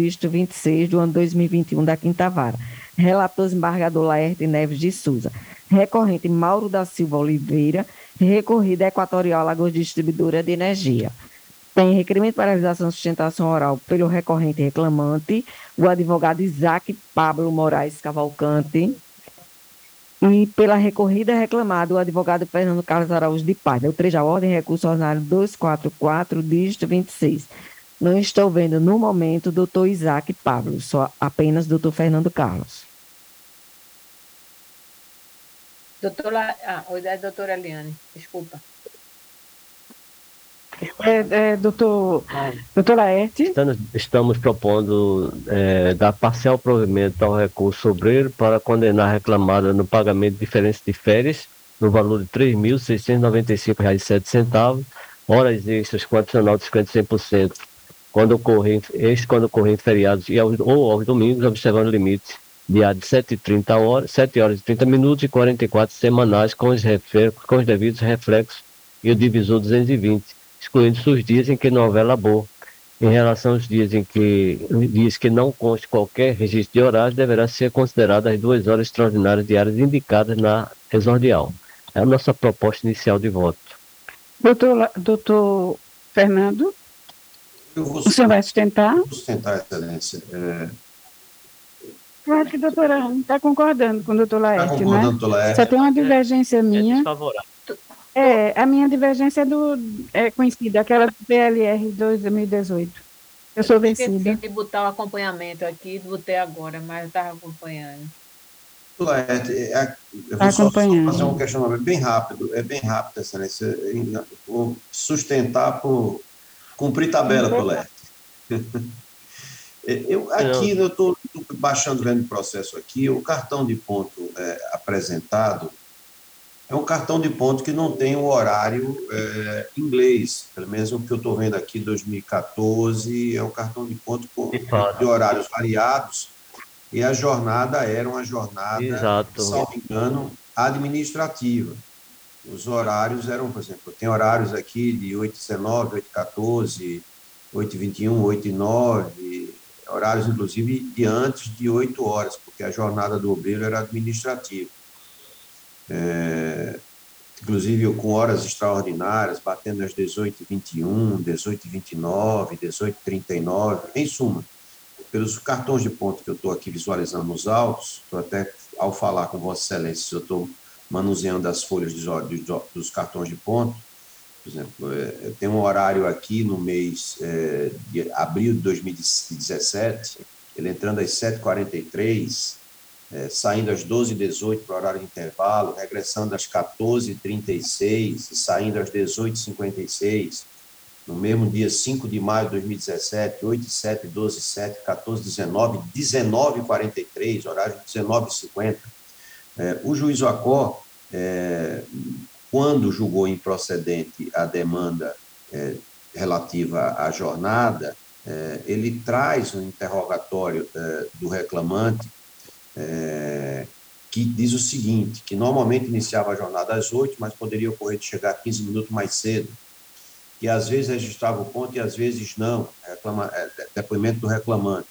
dígito 26 do ano 2021 da Quinta Vara. Relator, desembargador Laerte Neves de Souza. Recorrente, Mauro da Silva Oliveira. Recorrida, Equatorial Alagoas Distribuidora de Energia. Tem requerimento para realização de sustentação oral pelo recorrente reclamante, o advogado Isaac Pablo Moraes Cavalcante. E pela recorrida reclamada, o advogado Fernando Carlos Araújo de Paiva. Eu trejo a ordem, recurso ordinário 244, dígito 26. Não estou vendo, no momento, o doutor Isaac Pablo, só apenas doutor Fernando Carlos. Oi, doutora Eliane, desculpa. Doutor Laerte. Estamos propondo dar parcial provimento ao recurso obreiro para condenar a reclamada no pagamento de diferença de férias no valor de R$ 3.695,07, horas extras com adicional de 56%, quando ocorrem feriados ou aos domingos, observando o limite diário de 7 horas e 30 minutos e 44 semanais com os devidos reflexos e o divisor 220, excluindo-se os dias em que não houver labor. Em relação aos dias que não conste qualquer registro de horário, deverá ser considerada as 2 horas extraordinárias diárias indicadas na exordial. É a nossa proposta inicial de voto. Doutor Fernando, o senhor vai sustentar? Vou sustentar, Excelência. Eu acho que a doutora Ana está concordando com o doutor Laerte, Está concordando, doutor Laerte. Só tem uma divergência minha. Desfavorável. A minha divergência é conhecida, aquela do PLR 2018. Eu sou vencida. Esqueci de botar o acompanhamento aqui, botei agora, mas eu estava acompanhando. Doutor Laerte, eu vou só fazer um questionamento bem rápido, Excelência. Eu vou sustentar por cumprir tabela, doutor Laerte. Eu estou baixando, vendo o processo aqui, o cartão de ponto apresentado é um cartão de ponto que não tem o horário inglês, pelo menos o que eu estou vendo aqui, 2014, é um cartão de ponto de horários variados, e a jornada era uma jornada, exato, salvo engano, administrativa. Os horários eram, por exemplo, tem horários aqui de 8h19, 8h14, 8h21, 8h09, horários, inclusive, de antes de 8 horas, porque a jornada do obreiro era administrativa. Inclusive com horas extraordinárias, batendo às 18h21, 18h29, 18h39, em suma, pelos cartões de ponto que eu estou aqui visualizando nos autos, estou até, ao falar com Vossa Excelência, eu estou manuseando as folhas dos cartões de ponto. Por exemplo, tem um horário aqui no mês de abril de 2017, ele entrando às 7h43, saindo às 12h18 para o horário de intervalo, regressando às 14h36 e saindo às 18h56. No mesmo dia 5 de maio de 2017, 8h07, 12h07, 14h19, 19h43, horário de 19h50. O juiz Acó, quando julgou improcedente a demanda relativa à jornada, ele traz um interrogatório do reclamante que diz o seguinte, que normalmente iniciava a jornada às 8, mas poderia ocorrer de chegar 15 minutos mais cedo, que às vezes registrava o ponto e às vezes não, depoimento do reclamante.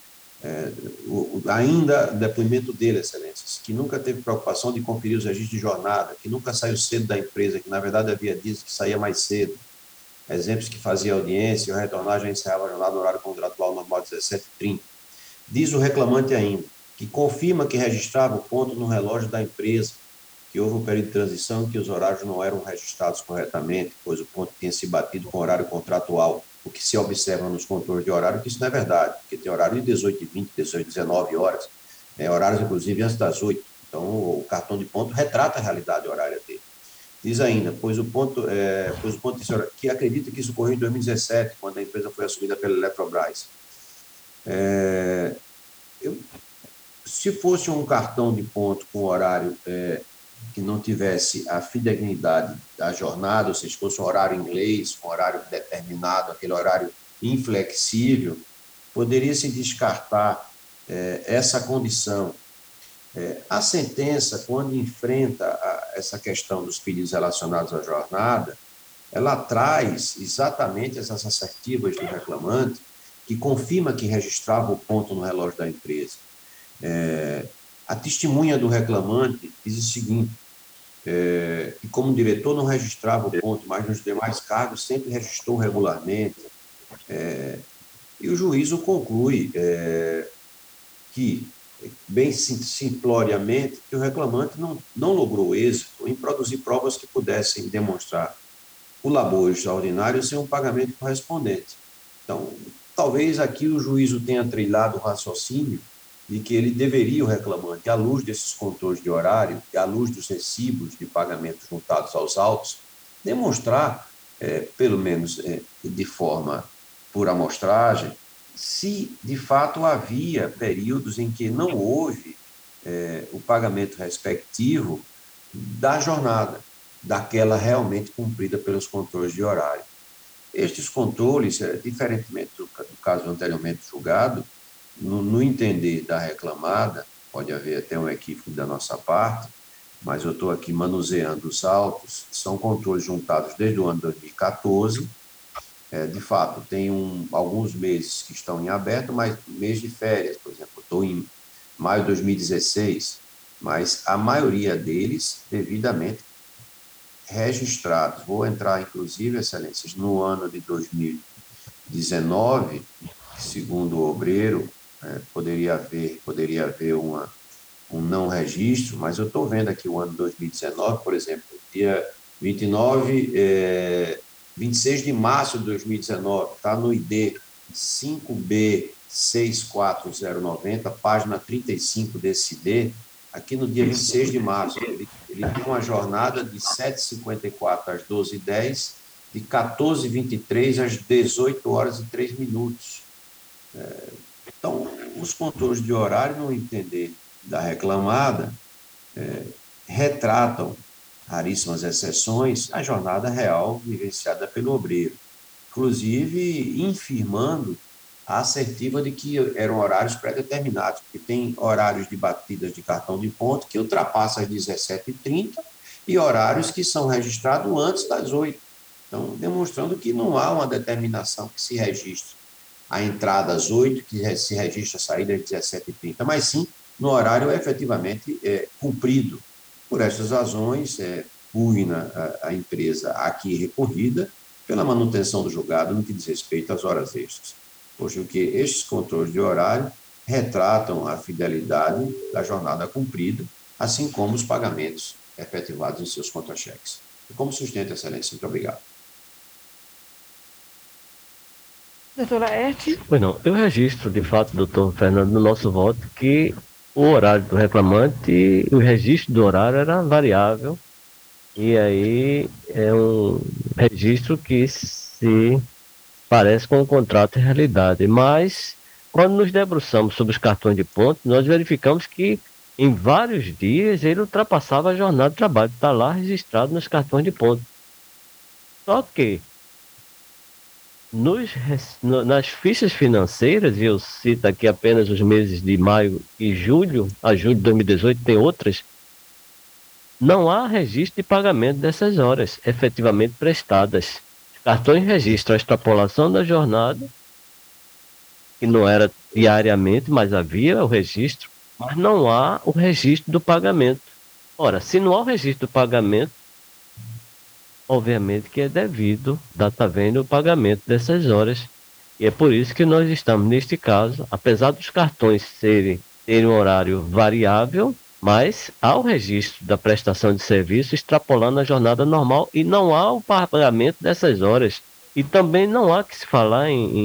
Ainda depoimento dele, Excelências, que nunca teve preocupação de conferir os registros de jornada, que nunca saiu cedo da empresa, que na verdade havia dias que saía mais cedo. Exemplos que fazia audiência, e ao retornar já encerrava a jornada no horário contratual normal 17h30. Diz o reclamante ainda, que confirma que registrava o ponto no relógio da empresa, que houve um período de transição que os horários não eram registrados corretamente, pois o ponto tinha se batido com o horário contratual, o que se observa nos controles de horário, que isso não é verdade, porque tem horário de 18h20, 18h19 horas, horários inclusive antes das 8. Então, o cartão de ponto retrata a realidade horária dele. Diz ainda, pois o ponto que acredita que isso ocorreu em 2017, quando a empresa foi assumida pela Eletrobras. Se fosse um cartão de ponto com horário que não tivesse a fidedignidade da jornada, ou seja, fosse um horário inglês, um horário determinado, aquele horário inflexível, poderia-se descartar essa condição. A sentença, quando enfrenta essa questão dos pedidos relacionados à jornada, ela traz exatamente essas assertivas do reclamante, que confirma que registrava o ponto no relógio da empresa. A testemunha do reclamante diz o seguinte, que como diretor não registrava o ponto, mas nos demais cargos sempre registrou regularmente. E o juízo conclui que, bem simploriamente, que o reclamante não logrou êxito em produzir provas que pudessem demonstrar o labor extraordinário sem um pagamento correspondente. Então, talvez aqui o juízo tenha trilhado o raciocínio de que ele deveria, o reclamante, à luz desses controles de horário e à luz dos recibos de pagamento juntados aos autos, demonstrar, pelo menos de forma por amostragem, se de fato havia períodos em que não houve o pagamento respectivo da jornada, daquela realmente cumprida pelos controles de horário. Estes controles, diferentemente do caso anteriormente julgado, no entender da reclamada, pode haver até um equívoco da nossa parte, mas eu estou aqui manuseando os autos, são controles juntados desde o ano 2014, de fato, tem alguns meses que estão em aberto, mas mês de férias, por exemplo, eu estou em maio de 2016, mas a maioria deles devidamente registrados. Vou entrar, inclusive, Excelências, no ano de 2019, que, segundo o obreiro, poderia haver um não registro, mas eu estou vendo aqui o ano de 2019, por exemplo, dia 26 de março de 2019, está no ID 5B64090, página 35 desse ID, aqui no dia 26 de março, ele tem uma jornada de 7h54 às 12h10, de 14h23 às 18h03. Então, os controles de horário, no entender da reclamada, retratam, raríssimas exceções, a jornada real vivenciada pelo obreiro, inclusive infirmando a assertiva de que eram horários pré-determinados, porque tem horários de batidas de cartão de ponto que ultrapassam as 17h30 e horários que são registrados antes das 8h. Então, demonstrando que não há uma determinação que se registre a entrada às 8h, que se registra a saída às 17h30, mas sim no horário efetivamente cumprido. Por estas razões, pugna a empresa aqui recorrida pela manutenção do julgado no que diz respeito às horas extras, posto que estes controles de horário retratam a fidelidade da jornada cumprida, assim como os pagamentos efetivados em seus contra-cheques. E como sustenta, Excelência? Muito obrigado. Doutora Laerte? Pois não, eu registro, de fato, doutor Fernando, no nosso voto, que o horário do reclamante, o registro do horário era variável, e aí é um registro que se parece com um contrato em realidade. Mas, quando nos debruçamos sobre os cartões de ponto, nós verificamos que em vários dias ele ultrapassava a jornada de trabalho, está lá registrado nos cartões de ponto. Só que nas fichas financeiras, e eu cito aqui apenas os meses de maio e julho, a julho de 2018 tem outras, não há registro de pagamento dessas horas efetivamente prestadas. Os cartões registram a extrapolação da jornada, que não era diariamente, mas havia o registro, mas não há o registro do pagamento. Ora, se não há o registro do pagamento, obviamente que é devido, data vênia, o pagamento dessas horas. E é por isso que nós estamos, neste caso, apesar dos cartões terem um horário variável, mas há o registro da prestação de serviço extrapolando a jornada normal e não há o pagamento dessas horas. E também não há que se falar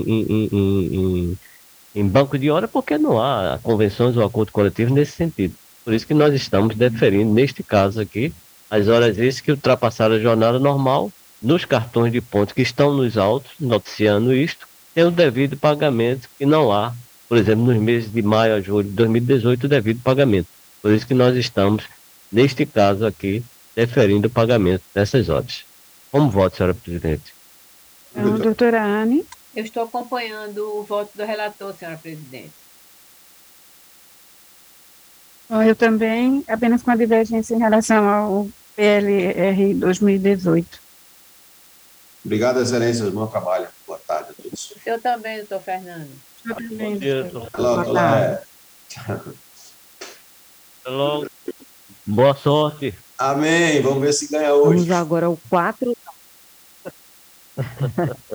em banco de hora, porque não há convenções ou acordo coletivo nesse sentido. Por isso que nós estamos deferindo, neste caso aqui, as horas extras que ultrapassaram a jornada normal nos cartões de pontos que estão nos autos, noticiando isto, tem o devido pagamento que não há, por exemplo, nos meses de maio a julho de 2018, o devido pagamento. Por isso que nós estamos, neste caso aqui, deferindo o pagamento dessas horas. Como voto, senhora presidente? Então, doutora Anne? Eu estou acompanhando o voto do relator, senhora presidente. Bom, eu também, apenas com a divergência em relação ao PLR 2018. Obrigado, Excelências. Bom trabalho. Boa tarde a todos. Eu também, doutor Fernando. Eu também, Bom dia, doutor. Até logo, Boa tarde. Laerte. Até logo. Boa sorte. Amém. Vamos ver se ganha hoje. Vamos agora ao 4.